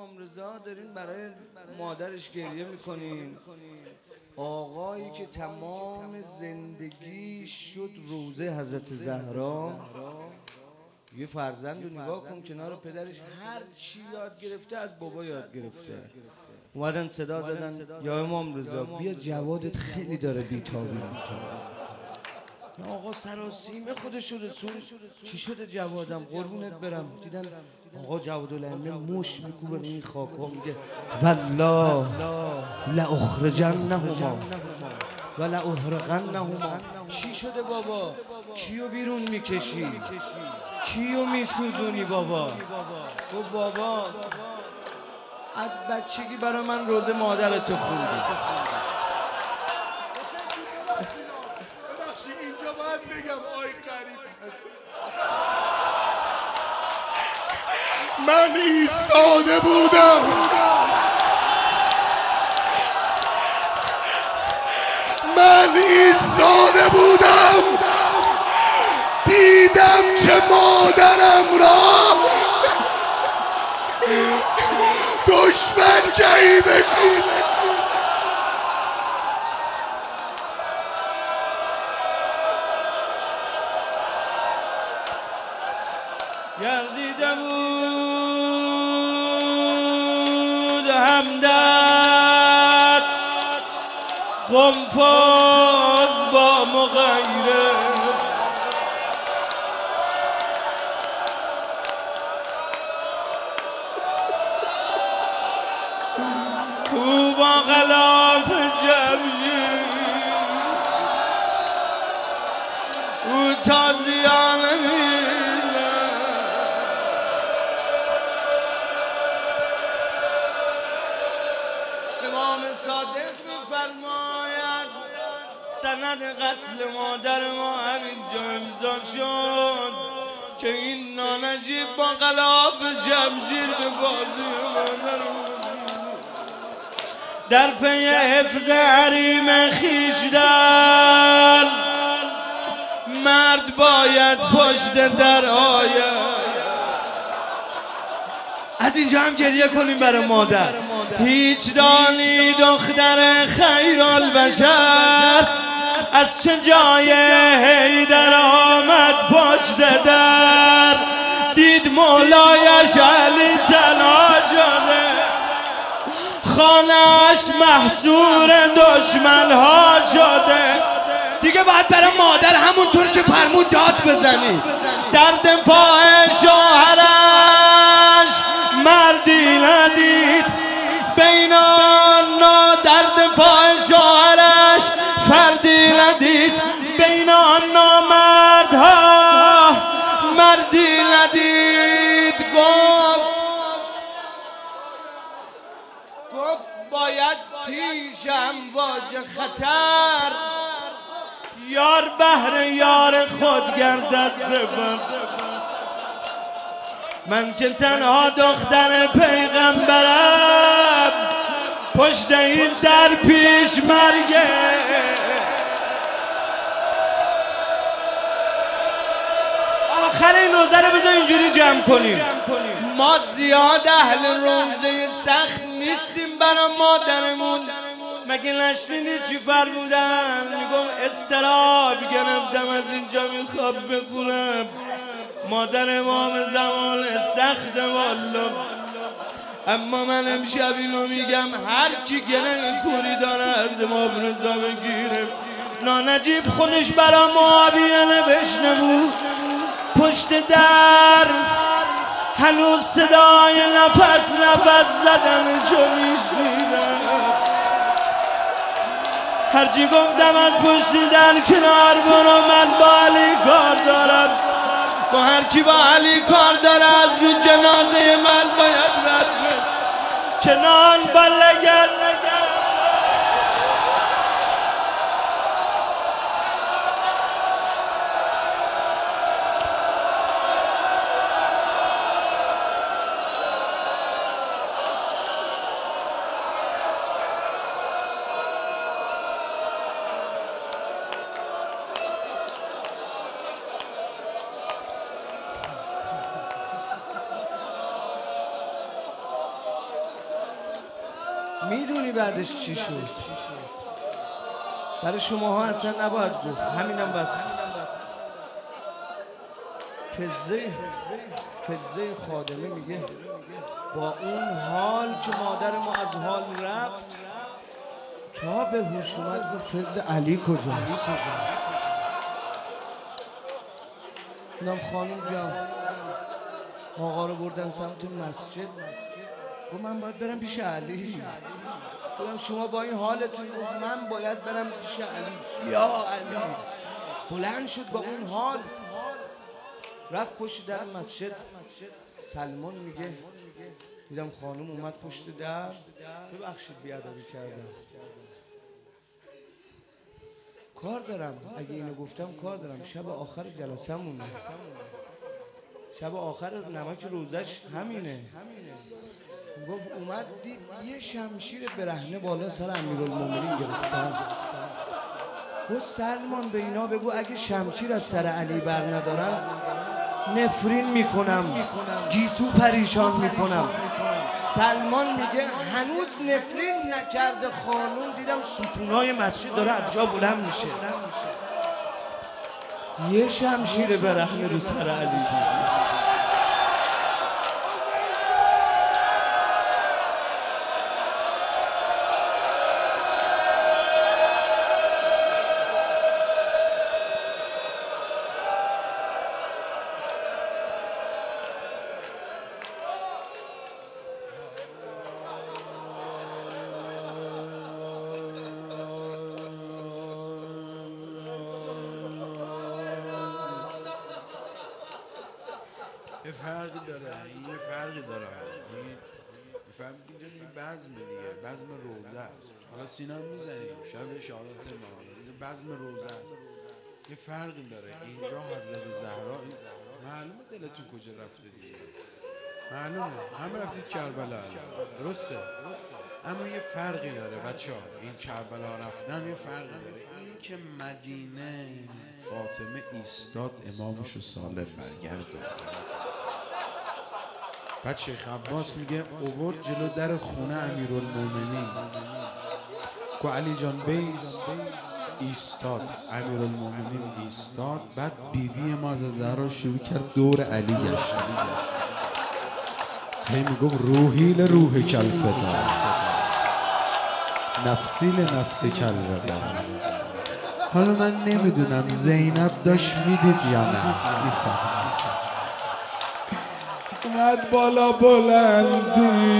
امام رضا دارین برای مادرش گریه میکنین. آقایی که تمام زندگی شد روزه حضرت زهرا، یه فرزند رو نگاه کن کنار پدرش هر چی یاد گرفته از بابا یاد گرفته. اومدن صدا زدن یا امام رضا بیا جوادت خیلی داره بیتابی میکنه. آقا سراسیم خودش رسون. چی شده جوادم قربونت برم؟ دیدن آقا جوادالائمه مش میکوبه روی این خاکا میگه والله لاخرجنهما و لاحرقنهما. چی شده بابا؟ کیو بیرون میکشی؟ کیو میسوزونی بابا؟ تو بابا از بچگی برای من روزه مادرتو خوندی. اینجا باید بگم آی غریب هست. من ایستاده بودم دیدم که مادرم را دشمن جایی بکوچه. گردیده بود همدست قنفاز با مغیره، کو با غلاف جمعی او تازیانه میره. امام صادق میفرماید سند قتل مادر ما همینجا امضا شد که این نانجیب با غلاف جمشیر به بازی مادر در پی حفظ حریم خویشتن مرد باید پشت در آید. از اینجا هم گریه کنیم برای مادر. هیچ دانی دختر خیرالبشر از چه جای حیدر آمد پشت در، دید مولایش علی تنها شده، خانه‌اش محصور دشمن‌ها شده. دیگه باید برای مادر همونطور که فرمود داد بزنی. در دفاع شوهرش مردی ندید بین آنها، در دفاع شوهرش فردی ندید بین آنها مردها مردی ندید. گفت باید پیشم واجه خطر، یار بهر یار خود گردد زبر. من که تنها دختر پیغمبرم پشت این در پیش مرگه. آخر این روزه رو بذار اینجوری جمع کنیم. ما زیاد اهل روزه سخت نیستیم برای مادرمون. مگه نشنیدی چی فرمودن؟ میگم استراب گرفتم از اینجا میخواب بخونم. مادر امام زمان سخت والا، اما من امشب اینو میگم هر کی گره کوری داره از امام رضا بگیره. نانجیب خودش برا معاویه نوشته بود پشت در هنوز صدای نفس زدنشو میشنیدم. هرچی گفتم از پشت در کنار برو، من با علی کار دارم. با هر کی با علی کار داره از رو جنازه من باید رد بشه. کنان با لگن میدونی بعدش چی شد؟ برای شماها اصلا نباید گفت، همینم بس. فزه خادمه میگه با اون حال که مادر ما از حال رفت تا به هوش اومد گفت فز علی کجاست؟ دیدم خانم جان آقا رو بردن سمت مسجد، گفت من باید برم پیش علی. گفتم شما با این حالتون؟ گفت من باید برم پیش علی. یا علی بلند شد با اون حال رفت پشت در مسجد. سلمان میگه دیدم خانم اومد پشت در، ببخشید بیادبی کردم، کار دارم. اگه اینو گفتم کار دارم، شب آخر جلسمونه، شب آخر نمک روزش همینه. گفت اومد دید یه شمشیر برهنه بالا سر امیرالمومنین گرفتن. گفت سلمان به اینا بگو اگه شمشیر از سر علی بر ندارن نفرین میکنم، گیسو پریشان میکنم. سلمان میگه هنوز نفرین نکرده خانون، دیدم ستونای مسجد داره از جا بلند میشه، یه شمشیر برهنه رو سر علی. یه فرقی داره، یه فرقی داره. میفهمید اینجا دیگه بزم دیگه، بزم روزه است. حالا سینم میزنیم شب شهادت ما، بزم روزه است. یه فرقی داره. اینجا حضرت زهرا، معلومه دلتون کجا رفته دیگه، معلومه همه رفتید کربلا، درسته؟ اما یه فرقی داره بچه ها، این کربلا رفتن یه فرقی داره. این که مدینه فاطمه ایستاد امامشو سالم برگردوند. بعد شیخ عباس میگه اوورد جلو در خونه امیرالمومنین، که علی جان بیست، ایستاد. امیرالمومنین ایستاد. بعد بیبی ما از زهرا شروع کرد دور علی گشت، هی میگفت روحی لروح کلفدا، نفسی لنفس کلفدا. حالا من نمیدونم زینب داشت میدید یا نه. اومد بالا بلندی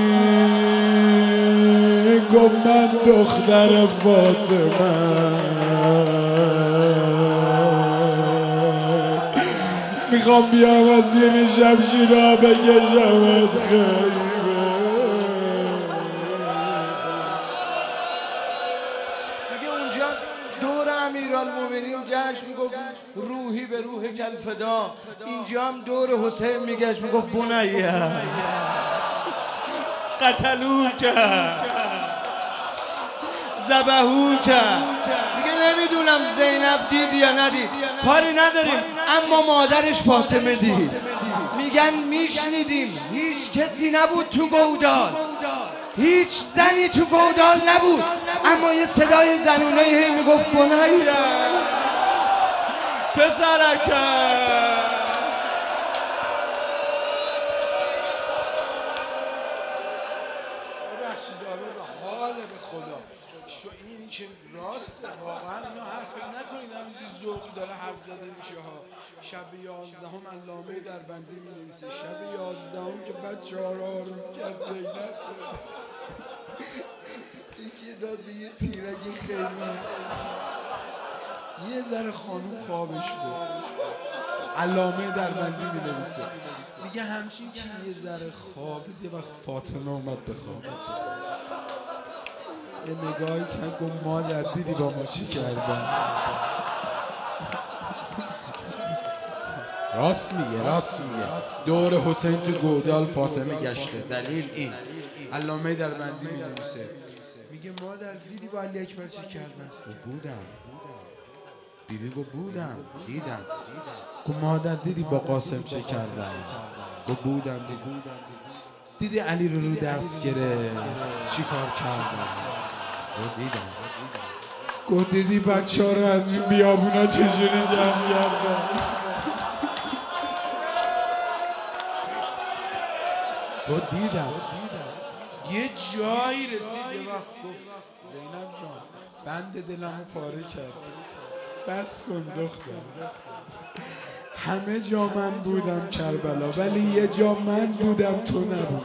گفت من دختر فاطمه، میخوام بیام از زیر شمشیرها بکشمت خیمه. میگه اونجا دور امیرالمومنین گشت میگفت روحی به روح کلفدا. اینجا هم دور حسین میگشت میگفت بنیه قتلوک ذبحوک. میگه نمیدونم زینب دید یا ندید، کاری نداریم، اما مادرش فاطمه دید. میگن میشنیدیم هیچ کسی نبود تو گودال، هیچ زنی تو گودال نبود، اما یه صدای زنونه هی میگفت بنیه پسرک. حال به خدا شو اینی که راسته واقعا اینا هست. فکر نکنید همینجوری ذوق داره حرف زده میشه ها. شب 11 علامه دربندی می نویسه شب 11 که بچه ها رو آروم کرد زینب یکی داد به یه تیرگی خیمه، یه ذره خانوم خوابش بود. علامه دربندی می نویسه میگه همچین که یه ذره خوابید یه وقت فاطمه اومد بخواب، یه نگاهی که گفت مادر دیدی با ما چی کردن. راست میگه، راست میگه. دور حسین تو گودال فاطمه گشته. دلیل این علامه دربندی می نویسه میگه مادر دیدی با علی اکبر چی کردن؟ گفت بودم. بیبی گفت بودم دیدم. گفت مادر دیدی با قاسم چه کردن؟ گفت بودم دیدم. دیدی علی رو دست گرفت چی کار کردن؟ دیدم گفت دیدی بچه ها رو از این بیابونا چجوری جمع کردن. دیدم یه جایی رسید یه وقت گفت زینب جان بند دلمو پاره کرد، بس کن دختر، همه جا من بودم کربلا ولی یه جا من بودم تو نبود.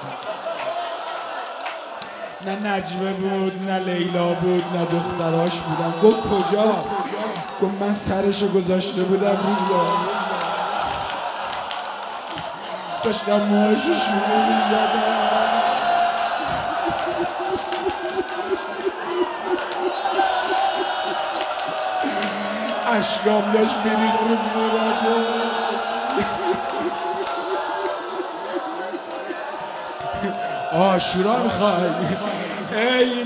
نه نجمه بود نه لیلا بود نه دختراش بودن. گفت کجا؟ گفت من سرشو گذاشته بودم روزا داشتم موهاشو شونه میزدم. اشکام داشت میرید رو صورته. آشورا میخوای ای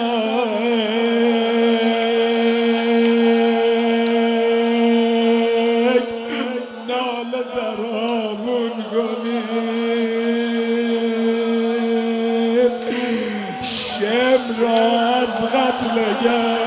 ملک ناله درامون کنید، شمر را از قتل